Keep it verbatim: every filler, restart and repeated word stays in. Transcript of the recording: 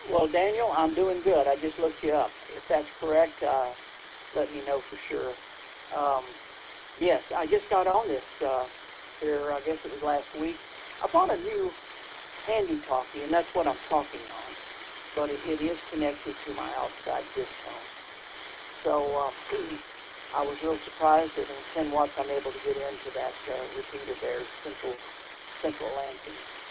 Well, Daniel, I'm doing good. I just looked you up. If that's correct, uh, let me know for sure. Um, yes, I just got on this uh, here, I guess it was last week. I bought a new handy talkie, and that's what I'm talking on. But it, it is connected to my outside disc tone. So uh, I was real surprised that in ten watts I'm able to get into that uh, repeater there, central, central Lansing.